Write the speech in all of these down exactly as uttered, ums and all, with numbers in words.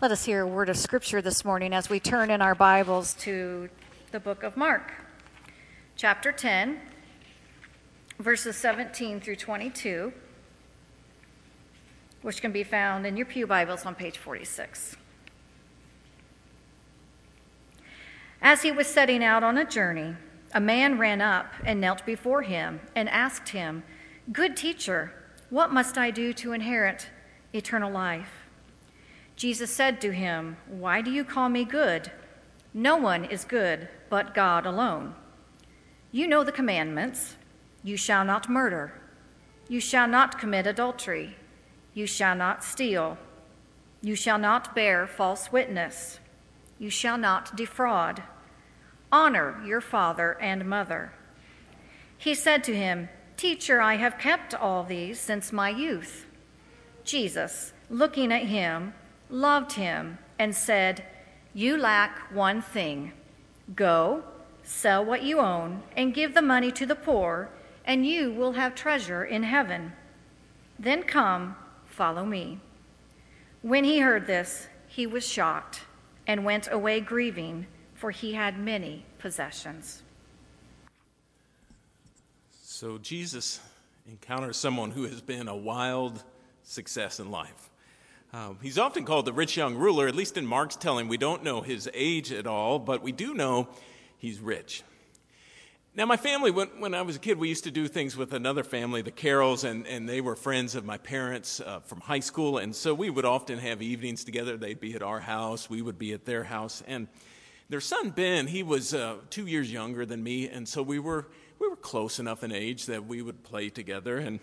Let us hear a word of Scripture this morning as we turn in our Bibles to the book of Mark, chapter ten, verses seventeen through twenty-two, which can be found in your pew Bibles on page forty-six. As he was setting out on a journey, a man ran up and knelt before him and asked him, "Good teacher, what must I do to inherit eternal life?" Jesus said to him, "Why do you call me good? No one is good but God alone. You know the commandments. You shall not murder. You shall not commit adultery. You shall not steal. You shall not bear false witness. You shall not defraud. Honor your father and mother." He said to him, "Teacher, I have kept all these since my youth." Jesus, looking at him, loved him and said, "You lack one thing. Go, sell what you own and give the money to the poor, and you will have treasure in heaven. Then come, follow me." When he heard this, he was shocked and went away grieving, for he had many possessions. So Jesus encounters someone who has been a wild success in life. Um, he's often called the rich young ruler. At least in Mark's telling, we don't know his age at all, but we do know he's rich. Now, my family, when, when I was a kid, we used to do things with another family, the Carrolls, and, and they were friends of my parents uh, from high school, and so we would often have evenings together. They'd be at our house, we would be at their house, and their son, Ben, he was uh, two years younger than me, and so we were we were close enough in age that we would play together, and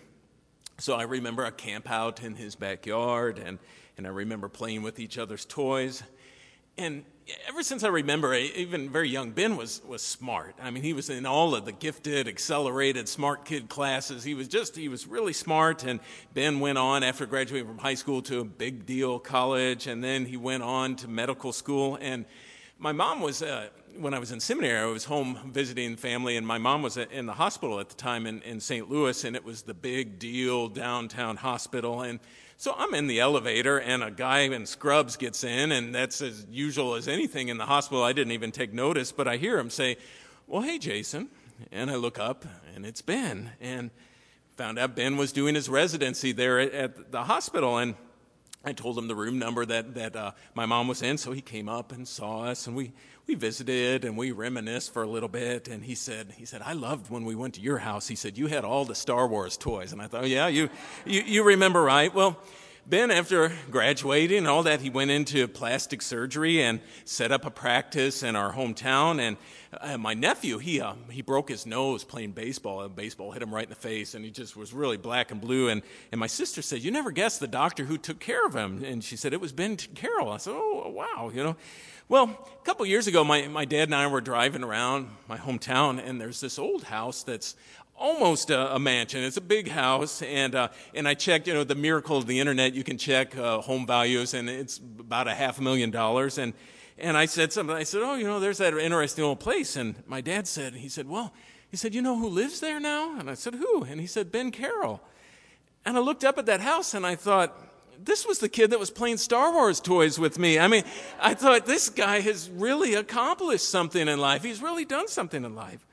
so I remember a camp out in his backyard, and, and I remember playing with each other's toys. And ever since I remember, even very young, Ben was, was smart. I mean, he was in all of the gifted, accelerated, smart kid classes. He was just, he was really smart. And Ben went on, after graduating from high school, to a big deal college. And then he went on to medical school. And my mom was, uh, when I was in seminary, I was home visiting family, and my mom was in the hospital at the time in, in Saint Louis, and it was the big deal downtown hospital. And so I'm in the elevator, and a guy in scrubs gets in, and that's as usual as anything in the hospital. I didn't even take notice, but I hear him say, "Well, hey, Jason." And I look up, and it's Ben. And found out Ben was doing his residency there at, at the hospital, and I told him the room number that, that uh, my mom was in, so he came up and saw us, and we, we visited, and we reminisced for a little bit, and he said, he said, "I loved when we went to your house." He said, "You had all the Star Wars toys." And I thought, oh, yeah, you, you, you remember right. Well, Ben, after graduating and all that, he went into plastic surgery and set up a practice in our hometown. And uh, my nephew, he uh, he broke his nose playing baseball. A baseball hit him right in the face, and he just was really black and blue. And, and my sister said, "You never guessed the doctor who took care of him." And she said, "It was Ben Carroll." I said, "Oh, wow, you know." Well, a couple years ago, my, my dad and I were driving around my hometown, and there's this old house that's almost a, a mansion. It's a big house, and uh, and I checked, you know, the miracle of the internet. You can check uh, home values, and it's about a half a million dollars. And and I said something. I said, "Oh, you know, there's that interesting old place." And my dad said, he said, "Well," he said, "you know who lives there now?" And I said, "Who?" And he said, "Ben Carroll." And I looked up at that house, and I thought, this was the kid that was playing Star Wars toys with me. I mean, I thought, this guy has really accomplished something in life. He's really done something in life.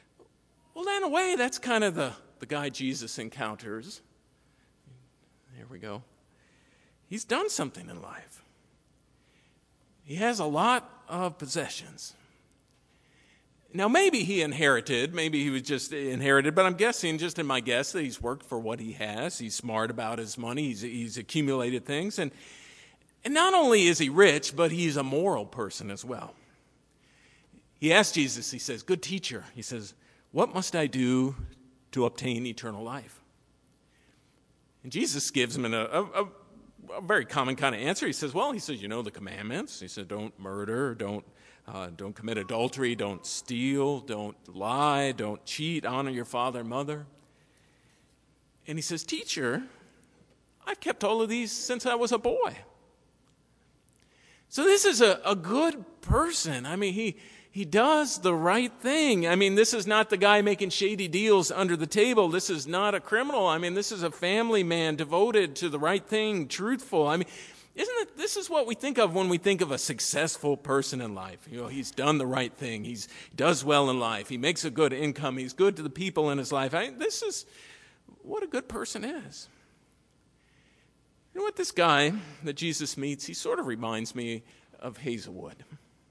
Well, in a way, that's kind of the, the guy Jesus encounters. Here we go. He's done something in life. He has a lot of possessions. Now, maybe he inherited, maybe he was just inherited, but I'm guessing, just in my guess, that he's worked for what he has. He's smart about his money. He's, he's accumulated things. And, and not only is he rich, but he's a moral person as well. He asked Jesus, he says, "Good teacher," he says, "what must I do to obtain eternal life?" And Jesus gives him a, a, a very common kind of answer. He says, well, he says, you know the commandments. He said, don't murder, don't uh, don't commit adultery, don't steal, don't lie, don't cheat, honor your father and mother. And he says, "Teacher, I've kept all of these since I was a boy." So this is a, a good person. I mean, he He does the right thing. I mean, this is not the guy making shady deals under the table. This is not a criminal. I mean, this is a family man devoted to the right thing, truthful. I mean, isn't it, this is what we think of when we think of a successful person in life. You know, he's done the right thing. He's does well in life. He makes a good income. He's good to the people in his life. I, this is what a good person is. You know what, this guy that Jesus meets, he sort of reminds me of Hazelwood.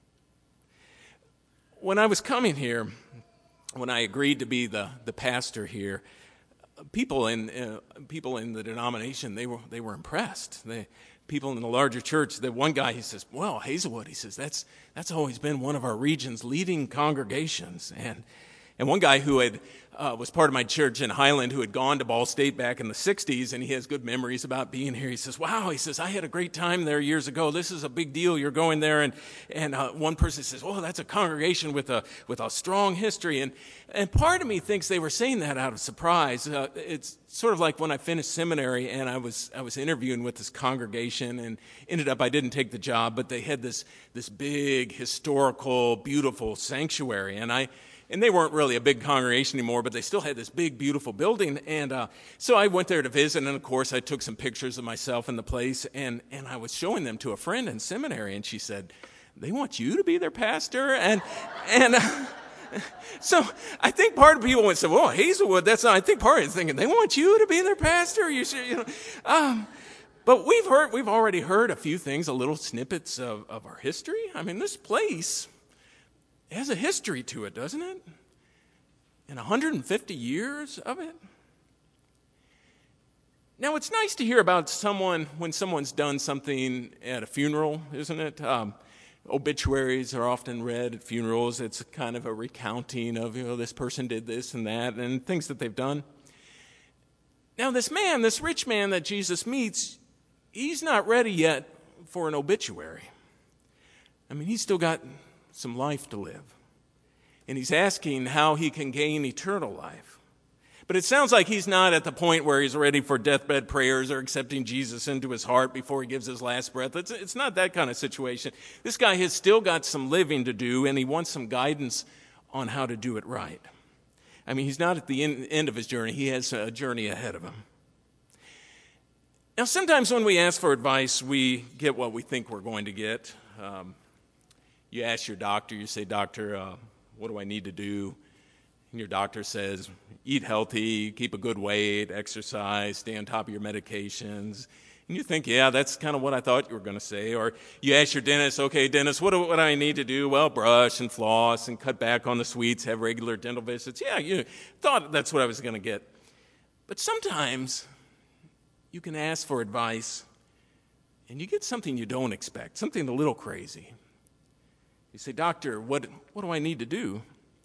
When I was coming here, when I agreed to be the, the pastor here, people in uh, people in the denomination, they were they were impressed. They, people in the larger church, the one guy, he says, well, Hazelwood, he says, that's that's always been one of our region's leading congregations. And and one guy who had uh, was part of my church in Highland who had gone to Ball State back in the sixties, and he has good memories about being here. He says, wow, he says, I had a great time there years ago. This is a big deal. You're going there. And and uh, one person says, oh, that's a congregation with a with a strong history. And and part of me thinks they were saying that out of surprise. Uh, it's sort of like when I finished seminary and I was I was interviewing with this congregation, and ended up I didn't take the job, but they had this this big historical, beautiful sanctuary, and I. And they weren't really a big congregation anymore, but they still had this big, beautiful building. And uh, so I went there to visit, and of course I took some pictures of myself in the place, and, and I was showing them to a friend in seminary, and she said, they want you to be their pastor? And and uh, so I think part of people would say, well, Hazelwood, that's not, I think part of it is thinking, they want you to be their pastor? You should, you know. Um, but we've heard, we've already heard a few things, a little snippets of, of our history. I mean, this place, it has a history to it, doesn't it? And one hundred fifty years of it. Now, it's nice to hear about someone when someone's done something at a funeral, isn't it? Um, obituaries are often read at funerals. It's kind of a recounting of, you know, this person did this and that and things that they've done. Now, this man, this rich man that Jesus meets, he's not ready yet for an obituary. I mean, he's still got some life to live. And he's asking how he can gain eternal life. But it sounds like he's not at the point where he's ready for deathbed prayers or accepting Jesus into his heart before he gives his last breath. It's, it's not that kind of situation. This guy has still got some living to do, and he wants some guidance on how to do it right. I mean, he's not at the end, end of his journey. He has a journey ahead of him. Now, sometimes when we ask for advice, we get what we think we're going to get. Um, You ask your doctor, you say, doctor, uh, what do I need to do? And your doctor says, eat healthy, keep a good weight, exercise, stay on top of your medications. And you think, yeah, that's kind of what I thought you were going to say. Or you ask your dentist, okay, dentist, what do, what do I need to do? Well, brush and floss and cut back on the sweets, have regular dental visits. Yeah, you thought that's what I was going to get. But sometimes you can ask for advice and you get something you don't expect, something a little crazy. You say, doctor, what, what do I need to do?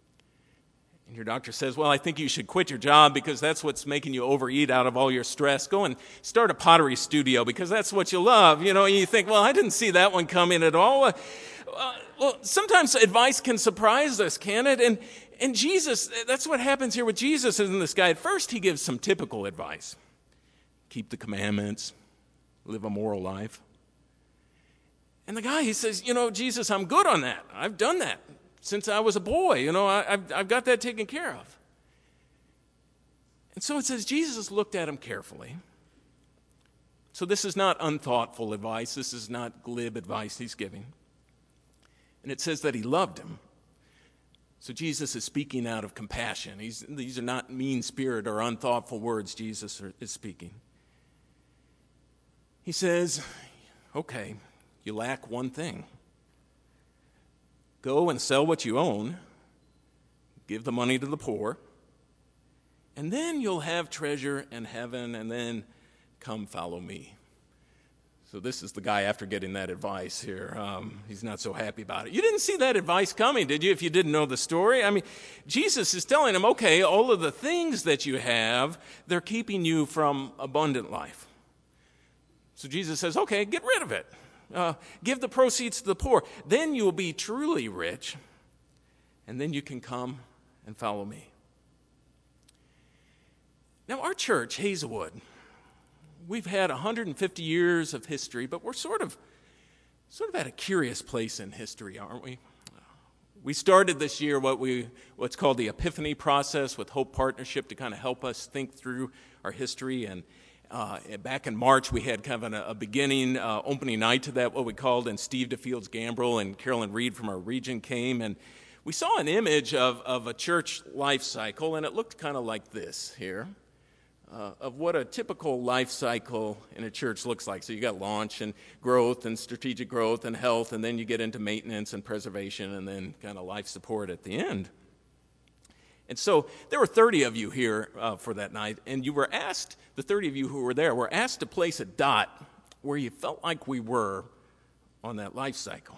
And your doctor says, well, I think you should quit your job because that's what's making you overeat out of all your stress. Go and start a pottery studio because that's what you love. You know, and you think, well, I didn't see that one coming at all. Uh, uh, well, sometimes advice can surprise us, can it? And, and Jesus, that's what happens here with Jesus in this guy. At first, he gives some typical advice. Keep the commandments, live a moral life. And the guy, he says, you know, Jesus, I'm good on that. I've done that since I was a boy. You know, I, I've, I've got that taken care of. And so it says Jesus looked at him carefully. So this is not unthoughtful advice. This is not glib advice he's giving. And it says that he loved him. So Jesus is speaking out of compassion. He's, these are not mean-spirited or unthoughtful words Jesus is speaking. He says, okay, you lack one thing. Go and sell what you own, give the money to the poor, and then you'll have treasure in heaven, and then come follow me. So this is the guy after getting that advice here. Um, he's not so happy about it. You didn't see that advice coming, did you, if you didn't know the story? I mean, Jesus is telling him, okay, all of the things that you have, they're keeping you from abundant life. So Jesus says, okay, get rid of it. Uh, give the proceeds to the poor. Then you'll be truly rich, and then you can come and follow me. Now, our church, Hazelwood, we've had one hundred fifty years of history, but we're sort of, sort of at a curious place in history, aren't we? We started this year what we what's called the Epiphany process with Hope Partnership to kind of help us think through our history, and Uh, back in March, we had kind of an, a beginning uh, opening night to that, what we called, and Steve DeFields Gambrell and Carolyn Reed from our region came, and we saw an image of, of a church life cycle, and it looked kind of like this here, uh, of what a typical life cycle in a church looks like. So you got launch and growth and strategic growth and health, and then you get into maintenance and preservation, and then kind of life support at the end. And so there were thirty of you here uh, for that night, and you were asked, the thirty of you who were there, were asked to place a dot where you felt like we were on that life cycle.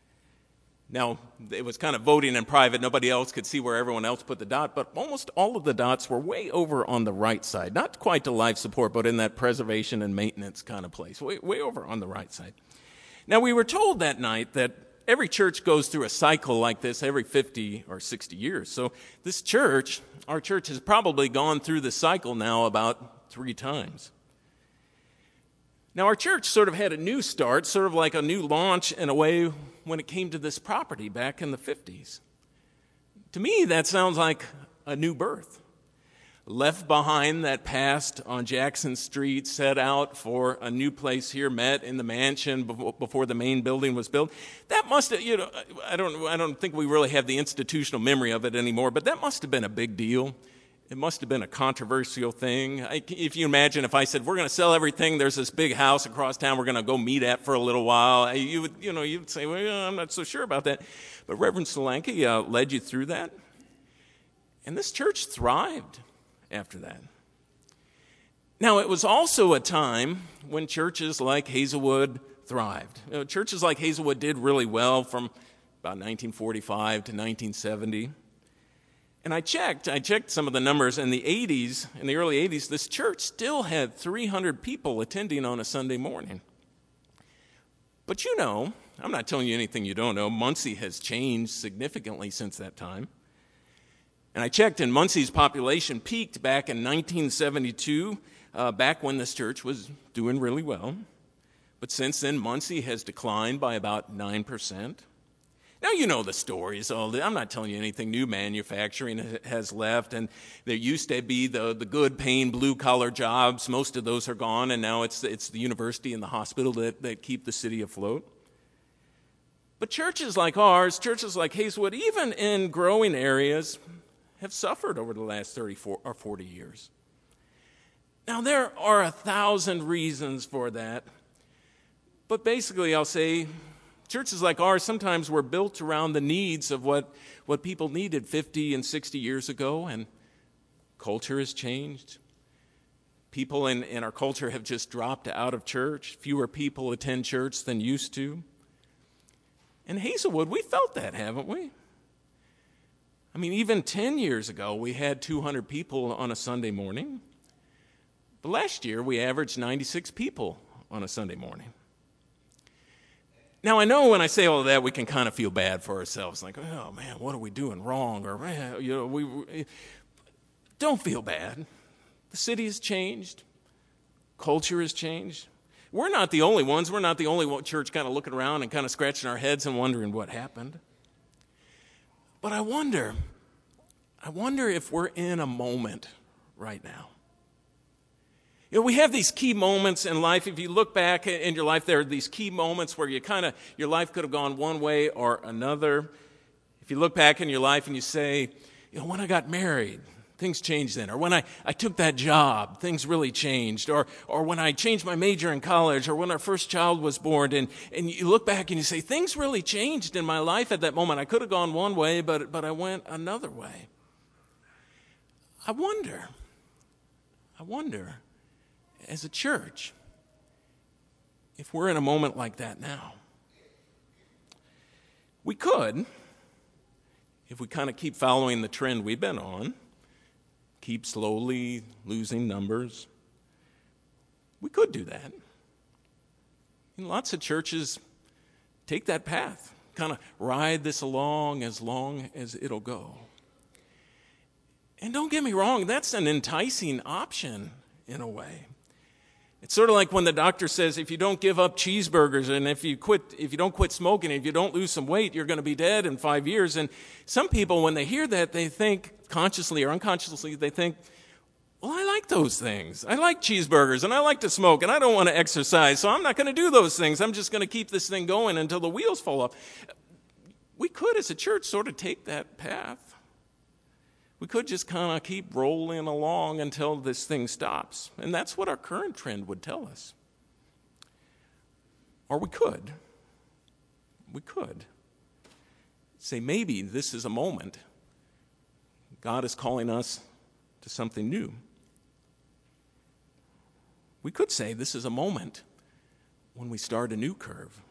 Now, it was kind of voting in private. Nobody else could see where everyone else put the dot, but almost all of the dots were way over on the right side. Not quite to life support, but in that preservation and maintenance kind of place, way, way over on the right side. Now, we were told that night that every church goes through a cycle like this every fifty or sixty years. So this church, our church, has probably gone through the cycle now about three times. Now, our church sort of had a new start, sort of like a new launch in a way when it came to this property back in the fifties. To me, that sounds like a new birth. Left behind that past on Jackson Street, set out for a new place here, met in the mansion before the main building was built. That must have, you know, I don't, I don't think we really have the institutional memory of it anymore, but that must have been a big deal. It must have been a controversial thing. I, if you imagine if I said, we're going to sell everything, there's this big house across town we're going to go meet at for a little while, you would, you know, you'd say, well, I'm not so sure about that. But Reverend Solanke uh, led you through that. And this church thrived after that. Now, it was also a time when churches like Hazelwood thrived. You know, churches like Hazelwood did really well from about nineteen forty-five to nineteen seventy. And I checked, I checked some of the numbers in the eighties, in the early eighties, this church still had three hundred people attending on a Sunday morning. But you know, I'm not telling you anything you don't know, Muncie has changed significantly since that time. And I checked, and Muncie's population peaked back in nineteen seventy-two, uh, back when this church was doing really well. But since then, Muncie has declined by about nine percent. Now, you know the stories. I'm not telling you anything new. Manufacturing has left, and there used to be the, the good paying blue-collar jobs. Most of those are gone, and now it's, it's the university and the hospital that, that keep the city afloat. But churches like ours, churches like Hazelwood, even in growing areas, have suffered over the last thirty or forty years. Now, there are a thousand reasons for that, but basically I'll say churches like ours sometimes were built around the needs of what, what people needed fifty and sixty years ago, and culture has changed. People in, in our culture have just dropped out of church. Fewer people attend church than used to. In Hazelwood, we felt that, haven't we? I mean, even ten years ago, we had two hundred people on a Sunday morning. But last year, we averaged ninety-six people on a Sunday morning. Now, I know when I say all of that, we can kind of feel bad for ourselves, like, oh, man, what are we doing wrong? Or, man, you know, we, we don't feel bad. The city has changed. Culture has changed. We're not the only ones. We're not the only church kind of looking around and kind of scratching our heads and wondering what happened. But I wonder, I wonder if we're in a moment right now. You know, we have these key moments in life. If you look back in your life, there are these key moments where you kind of, your life could have gone one way or another. If you look back in your life and you say, you know, when I got married, things changed then. Or when I, I took that job, things really changed. Or or when I changed my major in college, or when our first child was born. And, and you look back and you say, things really changed in my life at that moment. I could have gone one way, but but I went another way. I wonder, I wonder, as a church, if we're in a moment like that now. We could, if we kind of keep following the trend we've been on, keep slowly losing numbers. We could do that. And lots of churches take that path, kind of ride this along as long as it'll go. And don't get me wrong, that's an enticing option in a way. It's sort of like when the doctor says, if you don't give up cheeseburgers and if you quit, if you don't quit smoking, if you don't lose some weight, you're going to be dead in five years. And some people, when they hear that, they think, consciously or unconsciously, they think, well, I like those things. I like cheeseburgers, and I like to smoke, and I don't want to exercise, so I'm not going to do those things. I'm just going to keep this thing going until the wheels fall off. We could, as a church, sort of take that path. We could just kind of keep rolling along until this thing stops. And that's what our current trend would tell us. Or we could. We could say, maybe this is a moment. God is calling us to something new. We could say this is a moment when we start a new curve.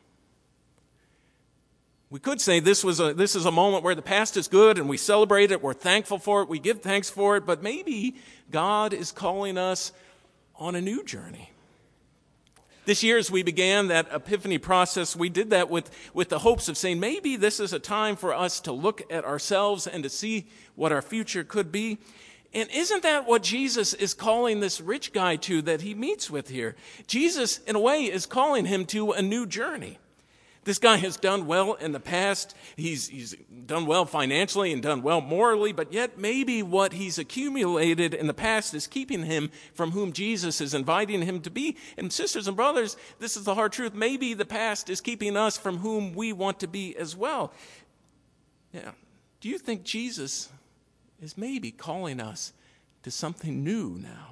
We could say this was a, this is a moment where the past is good and we celebrate it, we're thankful for it, we give thanks for it, but maybe God is calling us on a new journey. This year, as we began that epiphany process, we did that with, with the hopes of saying maybe this is a time for us to look at ourselves and to see what our future could be. And isn't that what Jesus is calling this rich guy to that he meets with here? Jesus, in a way, is calling him to a new journey. This guy has done well in the past. He's, he's done well financially and done well morally, but yet maybe what he's accumulated in the past is keeping him from whom Jesus is inviting him to be. And sisters and brothers, this is the hard truth. Maybe the past is keeping us from whom we want to be as well. Yeah. Do you think Jesus is maybe calling us to something new now?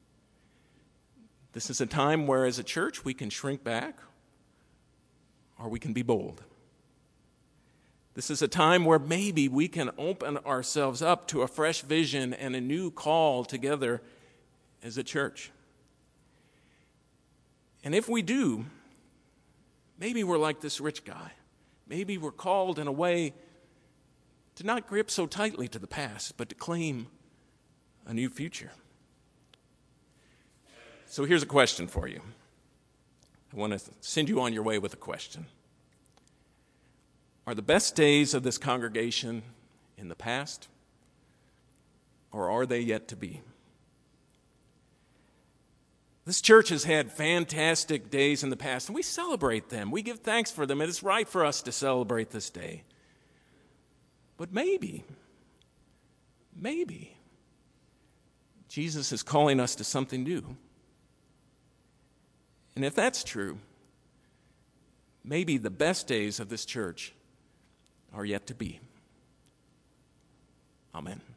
This is a time where, as a church, we can shrink back, or we can be bold. This is a time where maybe we can open ourselves up to a fresh vision and a new call together as a church. And if we do, maybe we're like this rich guy. Maybe we're called in a way to not grip so tightly to the past, but to claim a new future. So here's a question for you. I want to send you on your way with a question. Are the best days of this congregation in the past, or are they yet to be? This church has had fantastic days in the past, and we celebrate them. We give thanks for them. It is right for us to celebrate this day. But maybe, maybe, Jesus is calling us to something new. And if that's true, maybe the best days of this church are yet to be. Amen.